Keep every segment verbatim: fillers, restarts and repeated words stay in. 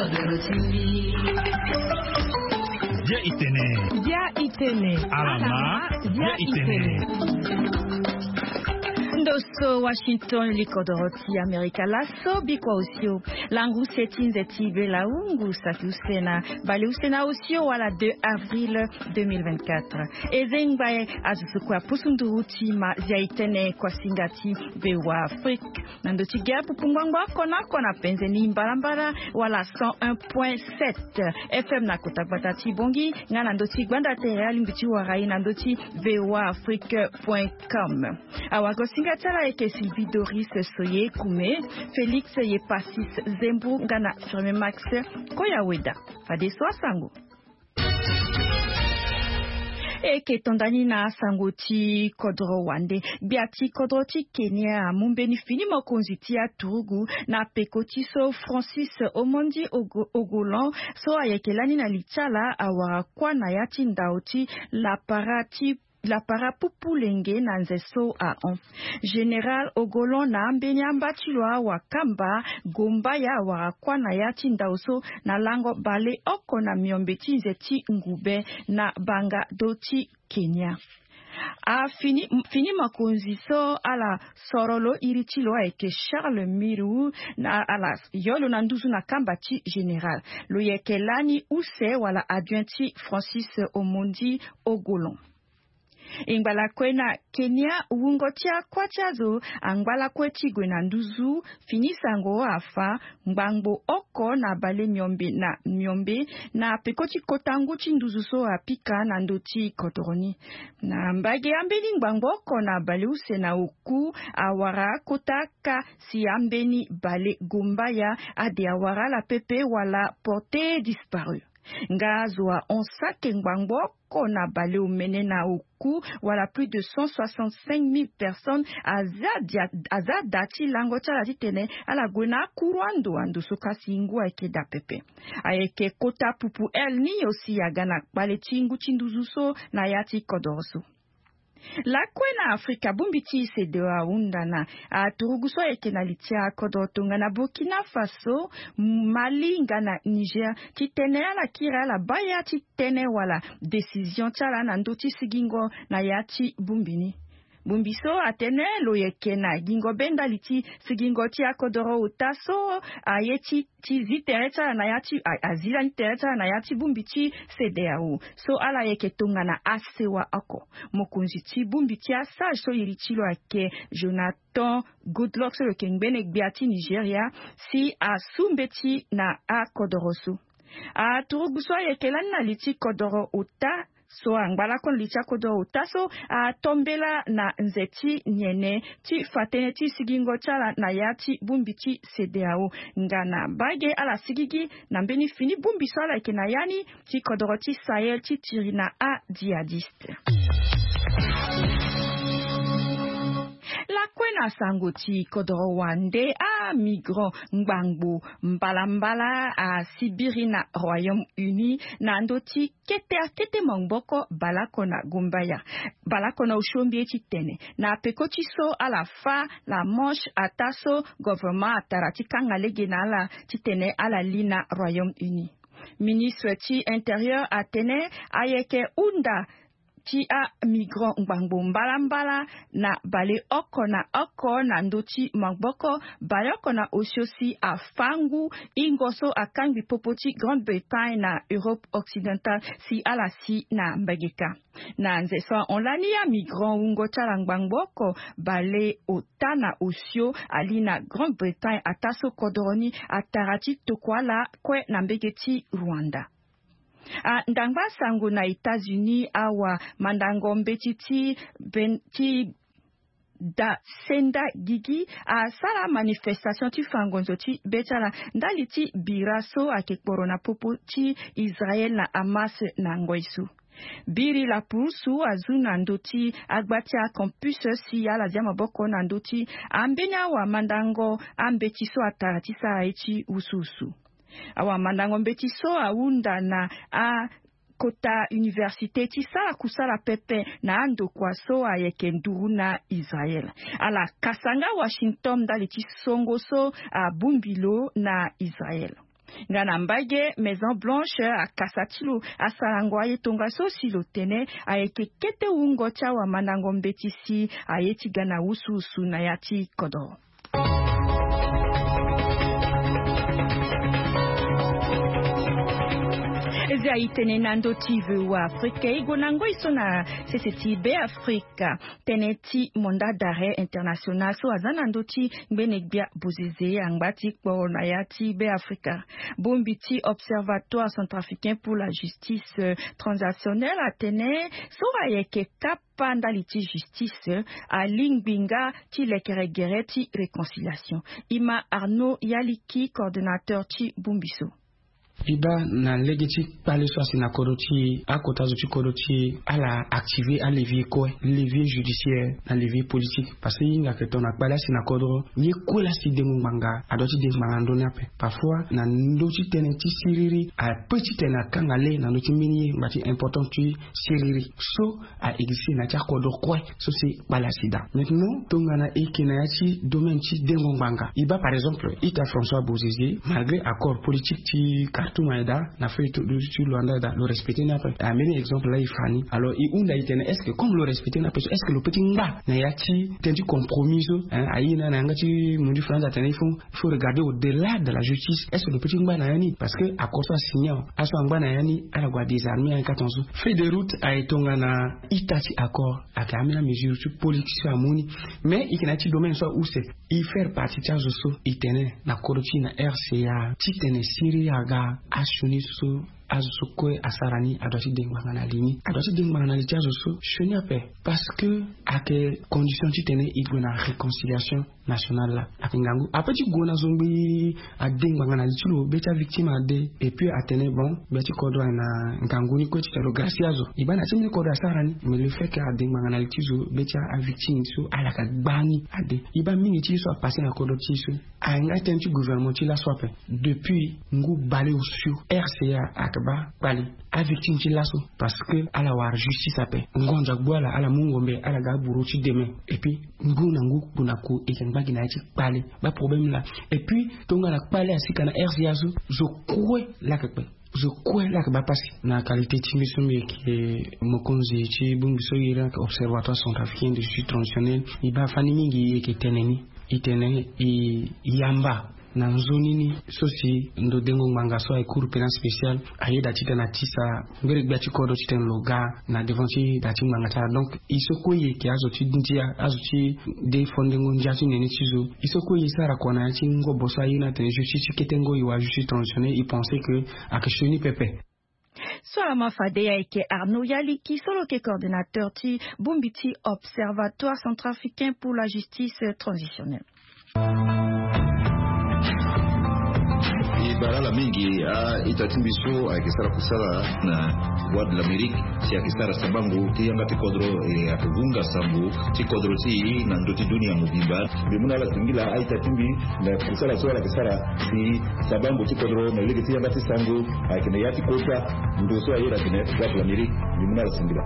Dia itene. Dia itene. Alama. Dia itene. Ndoso Washington likodoroti Amerika laso bikwa usio langu setinze tibe la ungu satusena bali usena usio wala deux avril deux mille vingt-quatre ezengbaye azusukwa pusunduruti ma ziaitene kwa singati bewa Afrique nandoti gapu pungwangwa kona kona penzeni mbarambara wala cent un point sept F M na kotakbata tibongi ngana ndoti gwanda tere limbichi warai nandoti bewa afrique point com awako Singatala eke Sylvie Doris Soye Kume, Félix Yepasis Zembu Ngana Firme Max Koyaweda. Fadeswa Sango. Eke tondani na sangoti kodro wande biati kodro ti Kenya mumbeni fini mokonziti ya Turugu na pekoti so Francis Omondi Ogolan so ayekelani na lichala awara kwa na yati ndaoti la parati la parapupulenge na nzeso a on. General Ogolon na ambeni ambatilwa wakamba gomba ya warakwa na yati ndauso na lango bale oko na miombeti nzeti ngube na banga doti Kenya. A fini, fini makonzi so ala sorolo iritilo eke Charles Miru na ala yolo na nduzu na kambati general. Lo yekelani use wala adjuenti Francis Omondi Ogolon. Ingbala kwena Kenya uungotia kwa chazo angbala kweti gwena nduzu finisango afa mbangbo oko na bale myombe na myombe na pekoti kotangu chinduzu so apika na ndoti kotoroni na mbage ambeni mbangbo oko na bale use na uku awara kotaka si ambeni bale gombaya ade awara la pepe wala portée disparue. Ngazwa onsa kengbango kona bale umene na uku wala plus de cent soixante-cinq mille personnes aza dati lango chala titene ala gwena kurwando andu soka singu eke da pepe aeke kota pupu el ni osi agana bale chingu chinduzuso na yati kodorso. La kwena Afrika bumbiti se dewa undana a turuguso eke na litia kodotunga na Burkina Faso Mali ngana Niger titene ala kira la baya titene wala decision chala na ndoti sigingo na yati bumbini Bumbiso atene lo yeke na gingo benda liti sigingo ti akodoro utaso ayeti ti ziterecha na yati azila niterecha na yati bumbiti sedeu so ala yeke tonga na asewa ako mokunzi ti bumbiti asa so irichilo ake Jonathan Goodluck so kengbene gbiati Nigeria si asumbeti na akodorosu a turuguso yeke lan na liti kodoro uta so angbala kon licha kodo utaso a tombela na nzeti nyene ti fatene ti sigingo chala na yati bumbiti sedeo ngana bage ala sigigi na mbeni fini bumbiso ala ke na yani ti kodoro ti Sahel ti tirina a jihadiste. La kwena sangoti kodoro wande a migrant ngbangbo mbalambala a Sibiri na Royaume-Uni na ndoti kete kete mongboko balakona gumbaya balakona ushombi tene na pekoti so ala fa la Manche ataso gouvernement atarati kangalege na la titene ala lina Royaume-Uni. Ministre ti intérieur atene ayeke unda ti a migrant ngbangbo mbalambala na bale oko na oko na ndoti magboko bale oko na osiosi a fangu ingoso a kangbi popoti Grande-Bretagne na Europe occidentale si ala si na mbageka na nzeso onlani ya migrant ungo chala ngbangbo bale ota na osio ali na Grande-Bretagne ataso kodoroni atarati tokwala kwe na mbegeti Rwanda. A ndangba sango na États-Unis awa mandango mbetiti benti da senda gigi a sala manifestation ti fangonzo ti betala ndali ti biraso ake korona popo ti Israel na Hamas na ngoisu. Biri la pusu azuna ndoti agbatia campus si ala diama boko na ndoti ambenya wa mandango ambetiso atarati sa echi ususu. Awa mandango mbetiso aunda na a kota université ti sala kusala pepe na ando kwa so ayeke nduru na Israel. Ala kasanga Washington dali ti songo so a bumbilo na Israel. Ganambage Maison Blanche a Kasatilo Asarangwaye Tongaso Silotene aeke kete ungocha wa manango mbetisi ayeti gana usu usu na yati kodo. Zia itene nando tive wa Afrika igo nango isona seseti be Afrika teneti monda d'arrêt international so azanando ti benegbia buzeze angbati kwa na yati be Afrika bombiti observatoire centrafricain pour la justice transactionnelle atene so ayeke kapa ndaliti justice a lingbinga ti lekeregere ti réconciliation ima Arnaud Yaliki coordonnateur ti Bumbiso. Iba na legiti pale so asina koroti akota zo koroti ala activer à levier quoi levier judiciaire na levier politique parce que inga que ton akbala sina kodro ni ko la si demu manga adoti de mangando nape parfois na ndoti teneti siriri a petit tena kangale na ndoti mini mati important tu siriri so a exister na tia kodro quoi so c'est balasida maintenant tongana ekena yati domaine ti demu manga iba par exemple ita François Bozizé malgré accord politique ti tout maïda n'a fait tout sur Luanda le respecter n'a pas amené exemple là il fani alors il unda itene est-ce que comme le respecter n'a pas est-ce que le petit mba na yati tendu compromis hein aïna na ngati mundi France atene il faut il faut regarder au-delà de la justice est-ce que le petit mba na yani parce que à cause signant à son mba na yani à la guardia des armées en quatorze fait de route a etonga na itati accord a kamena mesure sur politique amoni mais il y a un domaine soit où c'est il faire partie de ça itene na koroti na R C A titene siri aga ashuni su azukwe asarani adosi dengmangana lini adosi dengmangana li tiazo so shoni ape parce que à que condition ti tene idona réconciliation nationale là akingangu apeti gona zombi a dengmangana li tulo beta victime ade et puis atene bon beti kodo na nganguni ko ti telo graciazo ibana timi kodo asarani mais le fait que a dengmangana li tizo beta a victime so ala ka bani ade iba mingi ti so passer na kodo ti so a ngati ti gouvernement ti la sope depuis ngu balé au sur R C A akaba bali a victime ti laso parce que ala war justice ape ngonja gbola ala mungombe ala ga buru ti demain et puis ngu na ngu kuna ko e kan bagi na ti bali ba problème là et puis tonga la bali asika na R C A zo zo kwe la kepe je crois là que va passer na qualité de mission qui mokonzi ci Bumbiso ira observatoire centrafricain de justice transitionnelle iba fani mingi qui teneni itene i yamba na nzoni ni sosi ndo dengo manga so ay cour pénal spécial aye dati na tisa ngere gba ci kodo ci ten loga na devanti dati manga ta donc isokoye ki azoti ndia azoti de fondengo njati nene cizo isokoye sara kona ci ngo bosa yina ten justice ketengo yiwa justice transitionnelle il pensait que akashoni pepe. Soit ma fadea eke Arnaud Yaliki, solo que coordinateur ti Bumbiti Observatoire centrafricain pour la justice transitionnelle. Barala mingi a itatimbiso a kisara kusala na Voix de l'Amérique si a kisara sabangu ti yanga ti kodro e akuvunga sambu ti kodro ti na ndoti dunia mubimba bimuna la tingila a itatimbi na kusala so la kisara si sabangu ti kodro na ligi ti yanga ti sangu a kine yati kota ndo so ayira kine Voix de l'Amérique bimuna la tingila.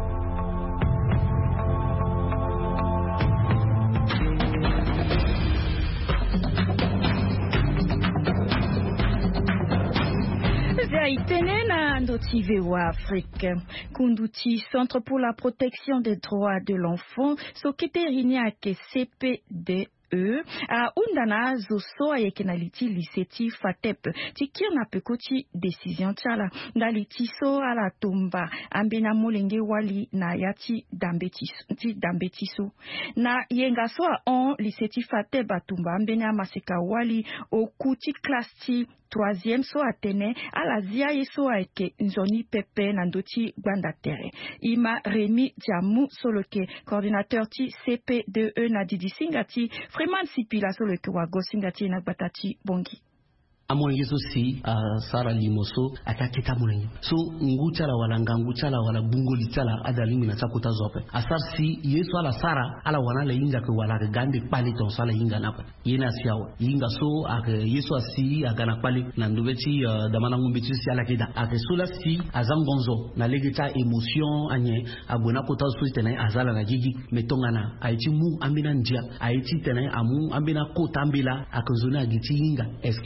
Itenena ndotive wa Afrique kunduti Centre pour la protection des droits de l'enfant sokiterini ake C P D E a undana zoso ayekenaliti liseti fatep tikir na pekoti décision tchala daliti so ala tomba ambena molenge wali na yati dambetiso ti dambetiso na yenga so on liseti fatep batumba ambena maseka wali okuti classe troisième so atene ala zia yeso ake nzoni pepe na ndoti gbanda tere ima Rémi Diamou soloke coordinateur ti C P D E na Didi Singati Freeman Sipila soloke wago Singati na batati bongi amolenge so si uh, sara limoso ataketa molenge so ngucha la wala ngangucha la wala bungoli tala adalimi na chakuta zope asar si yeso ala sara ala wana la inga ke wala gande pali ton sala inga napa yena siawa inga so ak yeso asi agana pali na ndubeti uh, damana ngumbeti si ala kida ak so la si azangonzo na legeta emotion anye abona kota so tena azala na jiji metongana aiti mu ambina njia aiti tena amu ambina kota ambila ak zona giti inga eske njia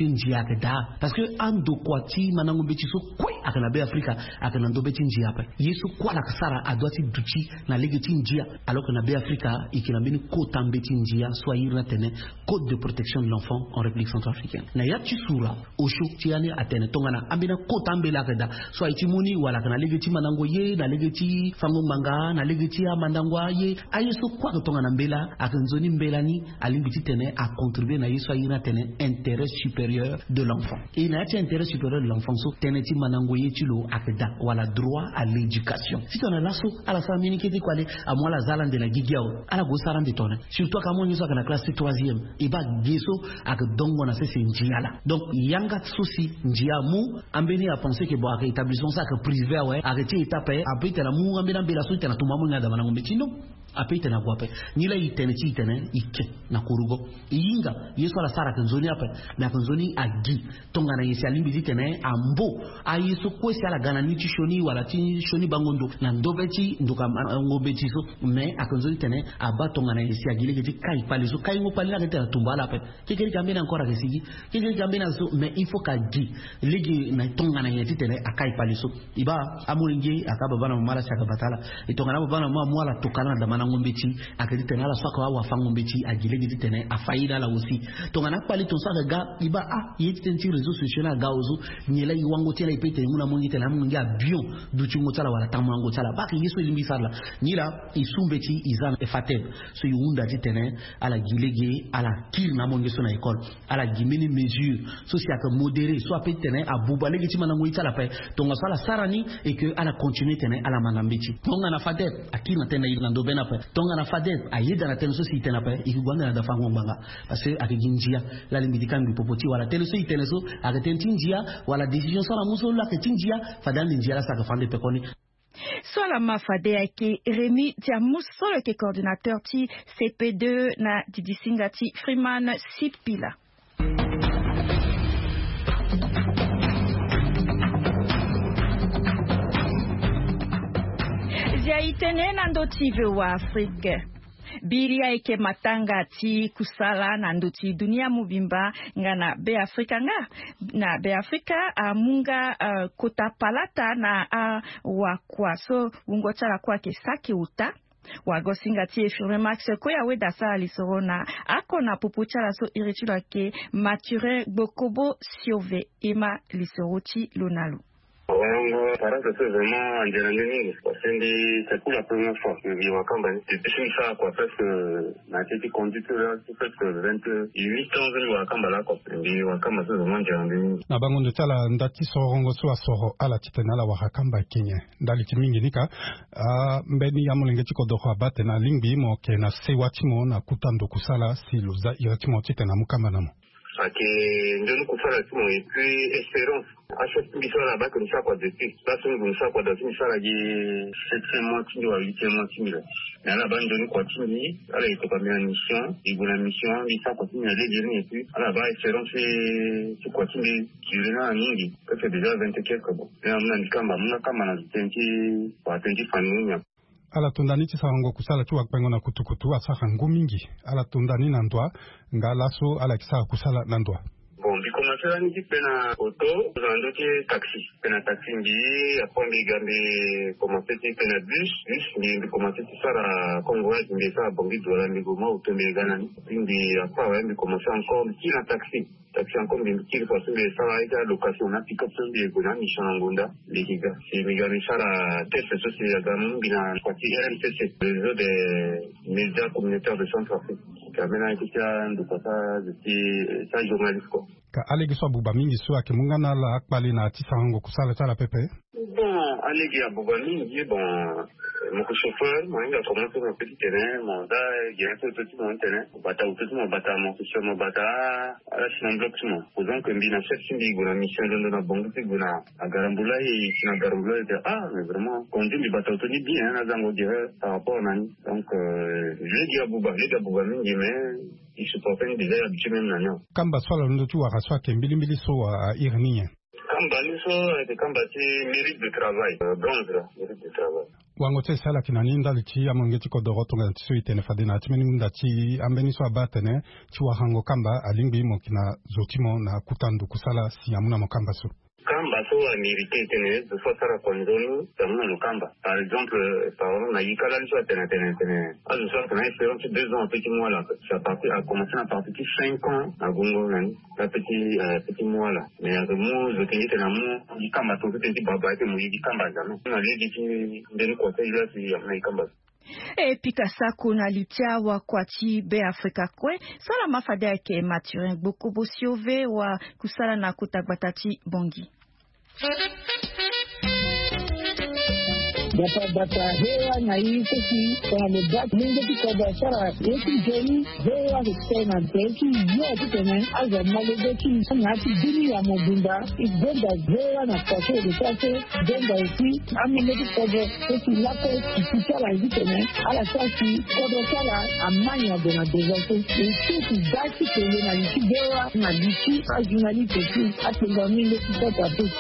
akeda parce que ando kwati manango beti so kwe akana be Afrika akana ndo beti njia pa yesu kwa la kasara adwati duchi na legeti njia alors que na be Afrika ikina bini kota beti njia soit irna tene code de protection de l'enfant en République centrafricaine na yati sura osho tiane atene tongana ambina kota mbela akeda soit itimuni wala kana legeti manango ye na legeti fango manga na legeti amandangwa ye ayesu kwa tongana mbela akanzoni mbela ni alimbiti tene a contribuer na yesu ayina tene intérêt supérieur de l'enfant et na yati intérêt supérieur de l'enfant so tene ti manango ye tilo akeda wala droit à l'éducation si ton lasso à la famille qui dit quoi aller à moi la zalande na gigiao ala go sarande tone surtout quand moi na classe troisième et ba geso ak dongo na c'est njala donc yanga souci njiamu ambeni a penser que bon ak établissement ça que privé ouais arrêter étape après te la mu ambena bela so tena tumamu ngada manango betino apete na guape nila itene chi itene ike na kurugo yinga yesu ala sara kanzoni apa na kanzoni agi tonga na yesi alimbi ditene ambo a yesu kwesi ala gana ni shoni wala ti shoni bangondo na ndobeti ndoka ngobeti so me akanzoni tene aba tonga na yesi agile geti kai pale so kai ngo pale na geti tumbala apa kikeri kambena encore akesigi kikeri kambena so me il faut ka gi ligi na tonga na yesi tene akai pale so iba amuringe akaba bana mala chaka batala itonga na bana mwa mwala tokana na ngombeti akadi tena la swaka wa fangombeti agile gidi tena afaida la aussi tongana pali ton saka ga iba ah yiti tenti réseaux sociaux na ga ozo nyela iwango tela ipete nguna mongi tela mongi a bion du chungo tala wala tamango tala baki yeso limbi sala nyila isumbeti izan efateb so yunda di tena ala gilege ala kil na mongi so na école ala gimeni mesure so si aka modéré so apete tena abuba legi tima na ngoi tala pa tonga sala sarani et que ala continuer tena ala manambeti tonga na fateb akina tena ilando bena tonga na fadet ayeda na tena so si tena pa ikugwanda na dafa ngomanga parce que akiginjia la limidika ngi popoti wala tele so itene so akatentinjia wala decision so la muso la ketinjia fadani njia la saka fande pekoni Soit mafade yake Rémi Diamousolo ke coordinateur ti C P deux na Didisingati Freeman Sipila. Itene na ndoti wa Afrique biria eke matanga ti kusala na ndoti dunia mubimba ngana be Afrika nga na be Afrika uh, munga uh, kota palata na uh, wakwa so ungotala kwake sake uta wagosinga ti efirme max ko ya weda sa lisorona akona pupuchala so iritula ke mature bokobo siove ema lisoroti lonalu. Wango parents c'est vraiment en général parce que c'est pour la première fois que je vois quand même depuis ça quoi parce que na été conducteur c'est presque vingt-huit ans je vois quand là quoi je vois quand c'est vraiment en général na bango ndetala ndati sorongo so asoro ala titena la wakamba Kenya ndali timingi nika mbeni ya mulenge tiko doha bate na lingbi mo ke na sewati mo na kutando kusala siluza iratimo titena mukamba namo ake ndio kusala timo et puis espérance à chaque mission là-bas comme ça quoi depuis là c'est comme ça quoi dans une salle de septième mois qui doit huitième mois qui là mais là-bas ndio continue alors il faut pas bien mission il faut la mission il ça continue à aller et puis là-bas espérance c'est c'est continue durant nyingi c'est déjà vingt et quelques bon mais on a kama mna kama na tenti kwa tenti famille ala tundani ti sarango kusala tu akpengo na kutukutu asaka ngumingi ala tundani na ndwa ngalaso ala kisaka kusala na ndwa bon bi commencer à ni pena auto zando ki taxi pena taxi ngi apombi gambe commencer ti pena bus bus ngi commencer ti sara convoyage ngi sa bongi dola ngi go ma auto me gana ngi apa wa ngi commencer encore ti na taxi taxi encore ngi ti ko so ngi sara ita location na pick up so ngi go na ni shangonda likiga si mi gami sara test so si ya gamu bina kwa ti R M C C réseau des médias communautaires de Centrafrique kamena kitia ndukata ti sa journaliste ko ka alegi so buba mingi so ake mungana la akpali na tisango kusala tala pepe bon alegi abuba mingi bon mon chauffeur moi il a commencé mon petit terrain mon da il y a un peu tout mon terrain bata ou tout mon bata mon chauffeur mon bata ala sinon bloc mon posant que mbina chef sindi gona mission dans na bongo ti gona agarambula et sina garambula ah mais vraiment conduit mi bata toni bien na zango dire par rapport nani donc je dis abuba je dis abuba mingi mais il se porte déjà habitué même nani kamba swala ndo tu wakaswa ke mbili mbili so a irniye Kamba liso de kamba ti mérite de travail, bronze là, mérite de travail. Wango tse sala kinani ndali chi amonge chi kodoro tonga tsu itene fadina timeni munda chi ambeni so abatene chi wahango kamba alingbi mo kina zotimo na kutandu kusala si amuna mo kamba so. Kamba so a mérité tene de so sara konzonu tamuna no kamba. Par exemple, par na yikala liso tene tene tene. A je sors qu'on a expérience deux ans petit mois là. Ça parti a commencé à partir de cinq ans à Gongo nan. La petit euh, petit mois là. Mais à mo je tenais tene mo yikamba to tene baba te mo yikamba jamais. Na legi ti ndeni conseil là si amna yikamba. E pikasa kuna litia wa kwati be Afrika kwe sala mafada yake maturin bokobo siove wa kusala na kutagbatati bongi. Bata bata hewa na hii sisi kwa mbaki mingi kikoba sara yeki jeni hewa kutena teki yote tena aza malebeki ngati dini ya mobimba igenda hewa na kwashe de kwashe genda isi amene kikoba esi lako kisala hivi tena ala sasi kodo sala amanya de na dezoto isi dati kwenye na nchi hewa na dichi ajunali teki atenga mingi kikoba tu.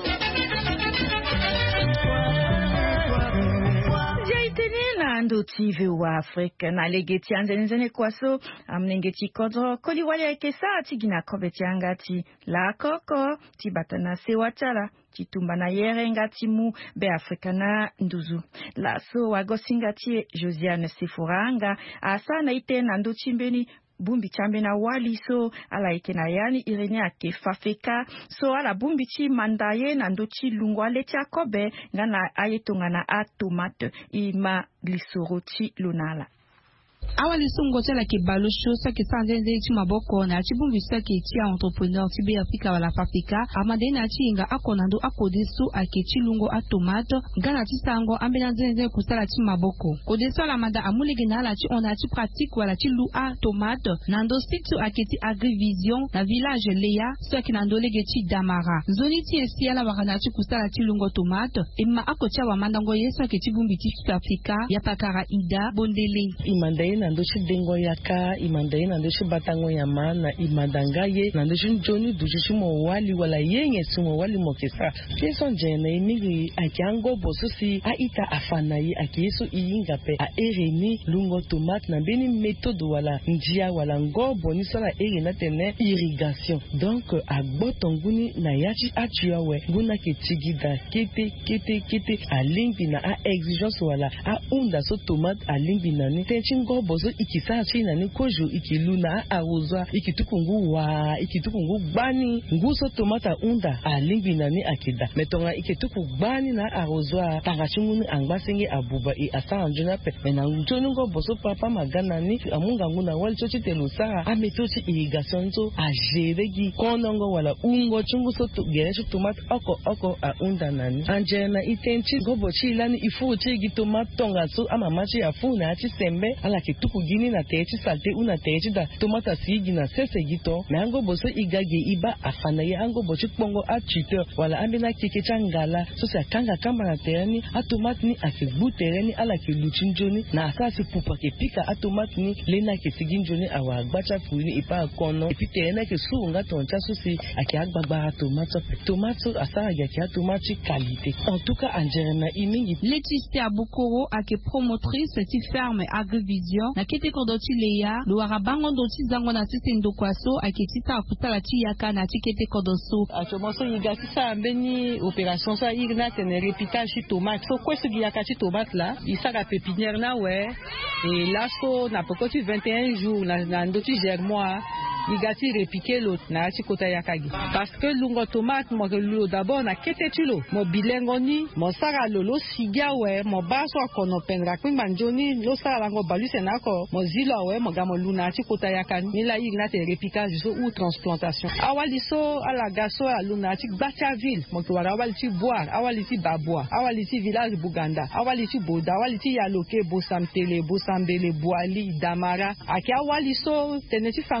Ndo T V wa Afrika na legeti anzenezene kwaso amnengeti kodro kodi wale kesa tigina kobeti angati la koko tibatana sewatala titumba na yere ngati mu be Afrika na nduzu la so wagosingati Josiane Sifuranga asa na ite na ndo chimbeni bumbi chambe na wali so ala ike na yani irene ake fafeka so ala bumbi chi mandaye na ndo chi lungwa leti akobe ngana ayetonga na a tomate ima lisoro chi lunala. Awali sungo tela ki balusho sa ki sanzenze chi maboko na chi bumbi sa ki chi entrepreneur ti be Afrika wala Afrika amade na chi inga akonando akodisu ake chi lungo a tomate ngana ti sango ambena zenze kusala chi maboko kodeso la manda amulege na la chi ona chi pratique wala chi lu a tomate nando situ ake ti agrivision na village Leya so ki nando lege chi Damara zoni ti esi ala wakana chi kusala chi lungo tomate imma akocha wa mandango yeso ake chi bumbi ti Afrika ya pakara ida bondele imanda nando shi dengo yaka imandai nando shi batango yama na imandanga ye nando shi joni dushi shi mo wali wala yenye shi mo wali mo kesa keson jene imigi akiango bosusi a ita afana ye akiyesu iyinga pe a ereni lungo tomate na beni méthode wala njia wala ngobo ni sala eri na tene irrigation donc a gbotonguni na yachi atuawe guna ke tigida kete kete kete a limbi na a exigence wala a unda so tomate a limbi na ni tenchi bozo ikisa china ni kojo ikiluna arozwa ikitukungu wa ikitukungu gbani nguso tomata unda alimbi nani akida metonga ikituku gbani na arozwa tagachunguni angbasenge abuba e asa anjuna pe mena njonu ngo bozo papa magana ni amunga nguna wali chochi telusa ametochi irrigation zo ajeregi konongo wala ungo chungu so to gerecho tomata oko oko a unda nani anjena itenchi gobo chilani ifu chigi tomata tonga so amamachi afuna achi sembe ala tuku gini na techi salte una techi da tomata sigi na sese gito me ango boso igage iba afana ye ango bochi pongo a chite wala ambina kike changala so sa kanga kamba na tereni a tomate ni akibu tereni ala ke luchinjoni na asasi pupa ke pika a tomate ni lena ke siginjoni awa gbacha funi ipa kono epi terena ke su nga toncha so si aki agbagba tomate tomate asara ya ki tomate qualité en tout cas anjerena imingi Laetitia Bukoro ake promotrice ti ferme Agrivision na kete kodoti Leya lo arabango ndoti zango na sisi ndokwaso aketita akutala ti yaka na ti kete kodoso atomoso yigatisa ambeni opération sa igna tene repitage tomate so kwesu yaka ti tomate la isaka pépinière na we et là so na pokoti vingt et un jours na, na ndoti germois igati repiquer l'autre na ti kota yakagi parce que lungo tomate mo lo d'abord na kete ti lo mo bilengo ni mo sara lolo sigia we mo baso kono penra kwimba njoni lo sara ngo baluse na ko mo zilo we mo gamo luna ti kota yakani ni la igna te repicage so ou transplantation awali so ala gaso a luna ti gbacha ville mo to wara awali ti boire awali ti babwa awali ti village Buganda awali ti boda awali ti yaloke bosamtele bosambele boali damara aki awali so tene ti fango yaka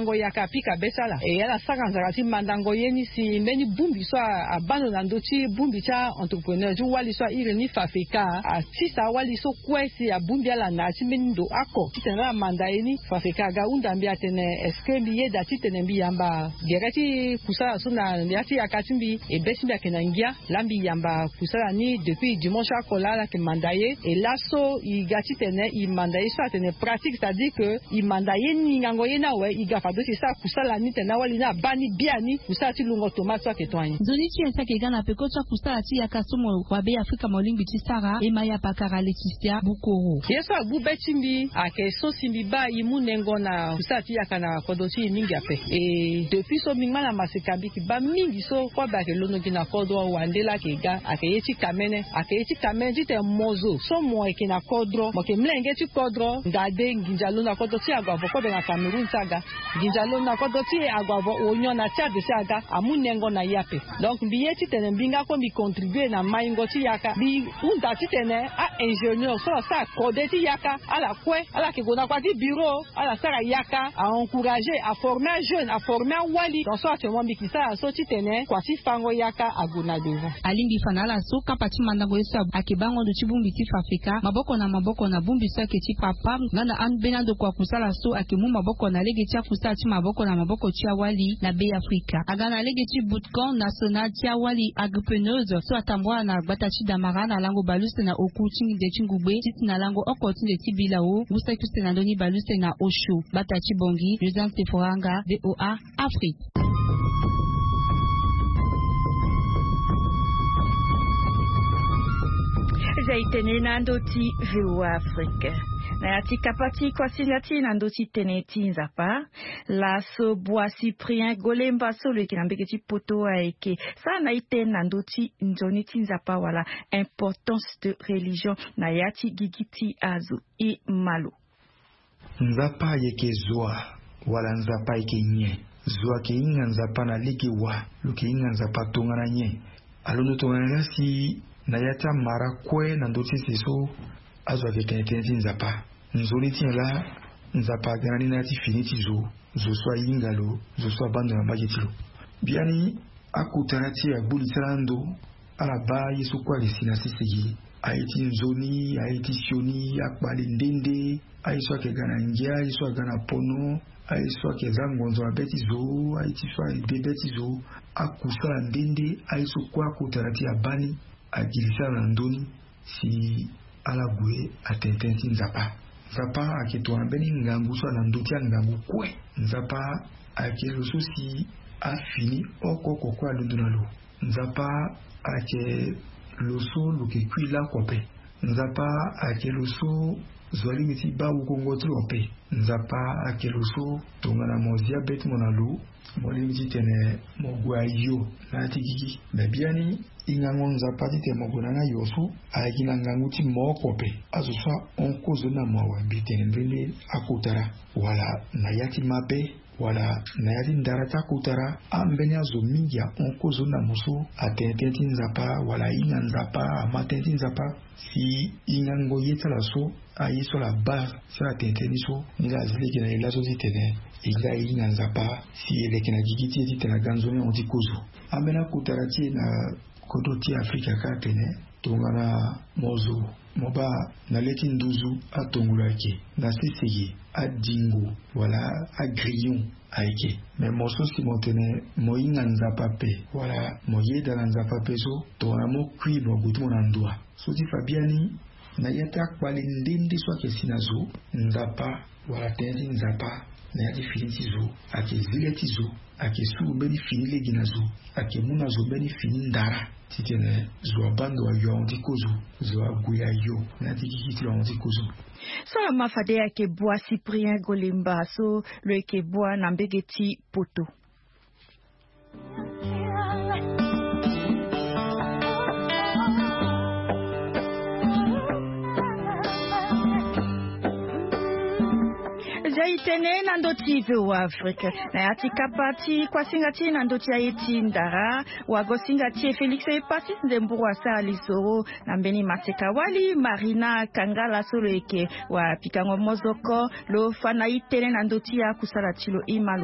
pika besala e yala saka nzakati mandango yeni si mbeni bumbi so abando na ndochi bumbi cha entrepreneur ju wali so ireni fafeka a sisa wali so kwesi abumbi ala na chimbeni ndo ako titena manda yeni fafeka ga unda mbia tene eske mbiye da titene mbi yamba gereti kusala so na yati akatimbi e besi mbia kenangia lambi yamba kusala ni depuis dimanche akola la ke mandaye et là so i gati tene i mandaye so tene pratique, c'est-à-dire que i mandaye ni ngango yena we i gafa do ça kusala ni tena wali na bani biani kusala ti lungo tomate so ke toanye zoni ti esa ke gana pe ko tsa kusala ti yakasumo wa be Afrika molimbi ti sara e maya pakara Laetitia Bukoro yeso abu betimbi ake so simbi ba imu nengo na kusala ti yakana kodoti mingi ape et depuis so mingma na masekabi ki ba mingi so kwa ba ke lono gina kodro wandela ke ga ake yeti kamene ake yeti kamene ti te mozo so mo e kina kodro mo ke mlenge ti kodro ngade nginjalo na kodro ti agwa ko be na Cameroon saga nginjalo na kodro ti agwa onyo na Chad saga amu nengo na yape donc biye ti tene binga ko mi contribuer na maingo ti yaka bi unda ti tene a ingénieur so sa kode ti yaka ala kwe ala ke gona kwa ti bureau ala sara yaka a encourager a former jeune a former wali dans so actuellement bi kisa so ti tene kwa ti fango yaka agona devant alimbi fanala so kapati mandango yesa akibango do chibumbi ti Afrika maboko na maboko na bumbi so ke ti papa ngana an benando kwa kusala so akimu maboko na lege ti kusala ti maboko na maboko ti awali na be Afrika agana lege ti bootcamp national ti awali agripreneuse so atambwa na gbata ti damara na lango baluse na oku ti de chingugbe ti na lango oko ti de ti bilao musa kuste na doni baluse na osho bata ti bongi Joseph Teforanga V O A Afrique. Zaitene na ndoti V O A Afrique. Na yati kapati kwa singati na ndoti tene tinzapa. La so bois Cyprien Golemba so le kinambeke ti poto aeke. Sa na ite na ndoti njoni tinzapa wala importance de religion na yati gigiti azu i malu. Nzapa yeke zoa wala nzapa yeke nye. Zoa ke inga nzapa na leke wa. Luke inga nzapa tonga na nye. Alono tonga na si na yata mara kwe na ndoti seso azwa ke kenetene nzapa nzoli ti la nzapa ganani na ti fini ti zo zo so yingalo zo so bando na bageti lo biani akutara ti abuli salando ala ba yesu kwa lisina sisegi aiti nzoni aiti sioni akbali ndende aiso ke gana ngia aiso gana pono aiso ke zangonzo abeti zo aiti so bebeti zo akusala ndende aiso kwa akutara ti abani agilisa na ndoni si alagwe atentensi nzapa nzapa akitoa mbeni ngangu so na ndotia ngangu kwe nzapa akirusu si afini oko kokwa lundunalo nzapa ake loso luke kwila kope nzapa ake loso zwali miti ba ukongotu ope nzapa ake loso tongana mozia bet monalo moli miti tene mogwa yo na tikiki bebiani ingango nzapa tite mogona na yosu ayina ngangu ti mokope azusa onko zona mawa bitene mbele akutara wala na yati mabe wala na yati ndarata kutara ambeni azo mingi ya onko zona muso atententi nzapa wala ina nzapa amatenti nzapa si ingango yetala so ayiso la bar sa atenteni so nila zileki na ilazo zitene ila ina nzapa si eleki na gigiti eti tena ganzoni onti kuzu ambena kutara ti na kodo ti Afrika katene tongana mozo moba na leti nduzu atongulake na sisegi adingo wala agriyon aike me moso si montene moinga nzapa pe wala moyeda na nzapa pe so tongana mo kwi mo gutu na ndua so ti fabiani na yata kwali ndindi so ke sinazo nzapa wala tendi nzapa na yati finiti zo ake zileti zo ake su beni finile ginazo ake muna zo beni fini ndara titene zo abando wa yo onti kozo zo aguya yo na tikikiti wa onti kozo so mafade ake bois Cyprien Golemba so le ke bois na mbegeti poto. Zaitene na ndoti V O A Afrique na yati kapati kwa singati na ndoti ya eti ndara wago singati Felix Epasi ndemburu wa saa lisoro na mbeni Maseka wali Marina Kangala soloeke wa pikango mozoko lo fana itene na ndoti ya kusala chilo imalo.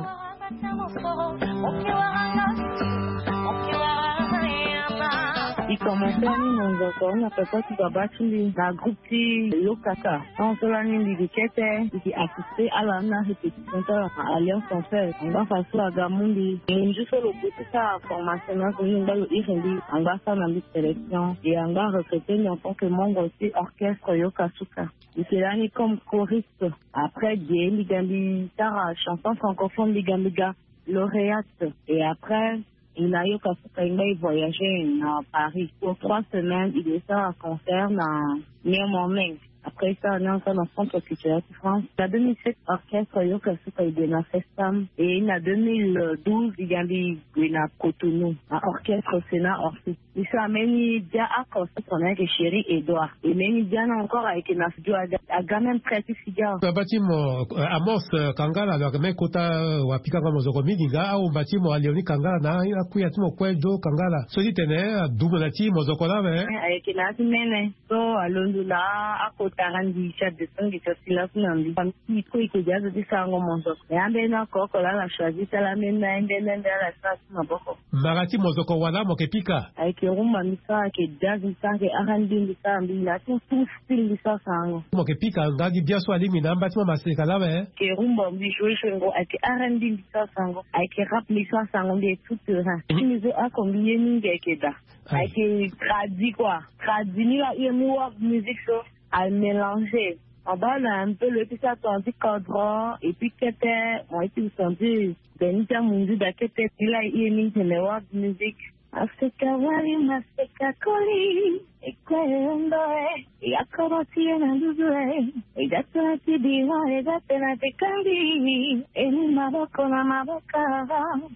Il commençait à nous on a fait quoi tu vas battre la groupe qui Lokaka. On se l'a mis du quête qui assisté à la répétition à l'Alliance française. On va faire ça à Gamundi. Et juste le bout de ça, formation, on va le dire, on va faire la sélection et on va recruter en tant que membre aussi orchestre Yokasuka. Et c'est là comme choriste. Après, Dieu, Ligambi, Tara, chanson francophone, Ligambiga, lauréate. Et après, il a eu qu'à voyager à Paris. Pour trois semaines, il est à un concert dans Néo-Montmain. Après ça, on est encore dans le centre culturel de France. En deux mille sept, orchestre Yokasuka est de la Festam. Et en deux mille douze, il y a eu un Cotonou, un orchestre Sénat Orsi. Il s'est amené déjà à construire son avec Chéri Edouard. Et même il y a encore avec un studio à gamin pratique figure. Un bâtiment Amos Kangala, alors même Kota Wapika Mozoko Midinga, ou bâtiment à Léonie Kangala, na Kuyatimo Kwejo Kangala. Celui tenait Doublati Mozoko là, mais. Avec un assimène, so à Londula, à Kotarandi, chat de son qui se là, Nambi. Comme si il faut dire que ça en Mozoko. Et un ben encore, là, la choisi, ça la mène à un ben la chasse, ma boko. Marati Mozoko Wana, Mokepika. Avec rumba misa ke jazz misa ke R and B misa mbila tout tout style misa sango mo ke pika ngagi bien so ali mina mbati mama seka la be ke rumba mbi jouer chongo avec R and B misa sango avec rap misa sango de tout terrain musique a combien ninge ke da avec tradi quoi tradi ni la yemo musique so à mélanger en bas là un peu le petit attendu cadran et puis qu'était on était senti benita mundu da qu'était là yemi de musique Africa wali Africa koli ekwendo e yakoroti na nduzwe e datati diwa e datena tekandi e maboko na maboka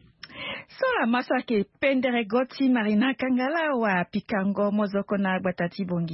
Sola masake pendere goti Marina Kangala wa Pikango Mozoko na Batati Bongi.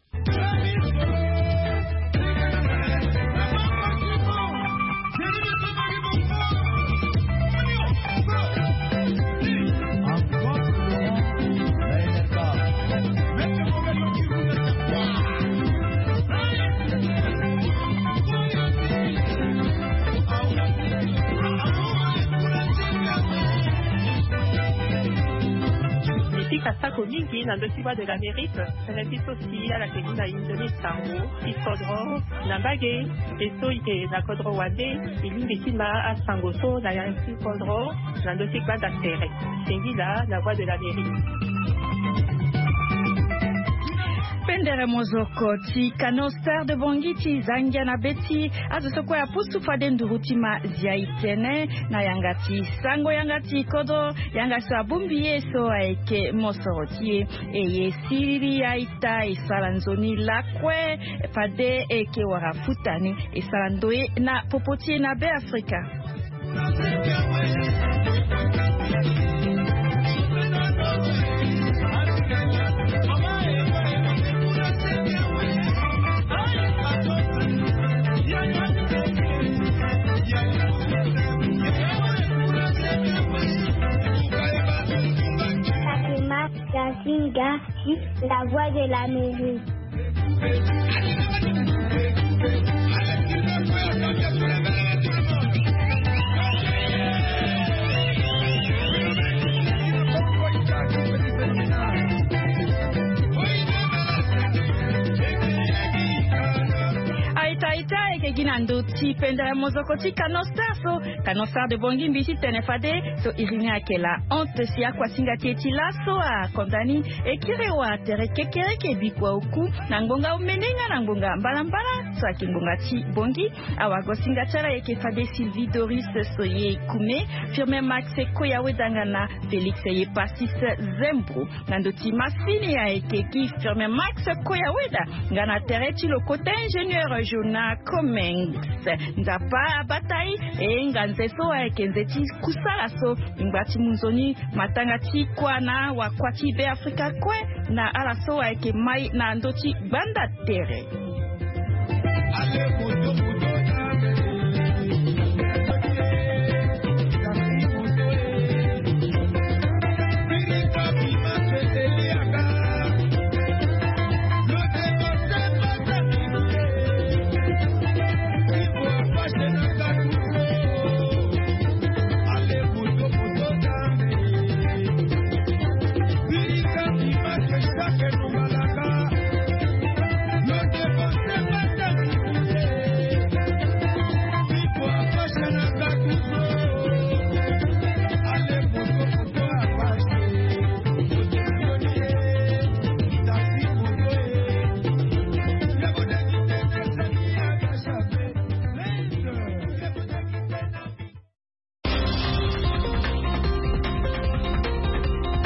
Kasako mingi na ndosiwa de l'Amérique, c'est aussi à la Kenya na Indonésie sango, isodro, na bagé, et so ike na kodro wade, ilingi kima a sango so na yansi kodro, na ndosiwa da tere. Tengi la, la voix de l'Amérique. Pendere Mozoko ti Canostar de Bongiti Zangia na Beti azosoko ya pusu faden durutima ziaitene na yangati sango yangati kodo yangasa bumbiye so aike mosorotie eye siri aita isalanzoni lakwe fade eke warafutani isalandoe na popotie na be Afrika. Kasinga, la voix de l'Amérique. Ginando ti pendere Mozoko ti Canostar so Canostar de Bongi mbisi tenefade so irini akela honte si akwa singa ti la so a kondani ekire wa tere kekere ke bikwa oku nangonga umenenga nangonga mbalambala so akingonga ti Bongi awago singa tara eke fade Sylvie Doris so ye kume firme Max Koya wedangana Félix ye Passis Zembro nando ti masini ya eke ki firme Max Koya weda ngana tere ti le côté ingénieur Jonah Comme Nzapa batai e nganzeso ekenzeti kusala so ngati munzoni matangati kwana wa kwati be Afrika kwe na alaso eke mai na ndoti banda tere.